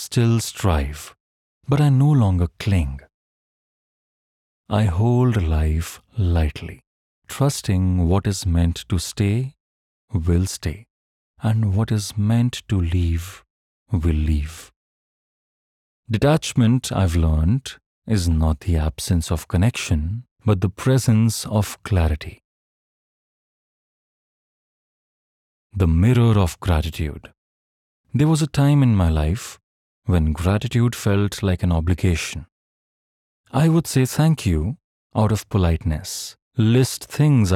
still strive, but I no longer cling. I hold life lightly, trusting what is meant to stay will stay, and what is meant to leave will leave. Detachment, I've learned, is not the absence of connection, but the presence of clarity. The mirror of gratitude. There was a time in my life when gratitude felt like an obligation. I would say thank you out of politeness, list things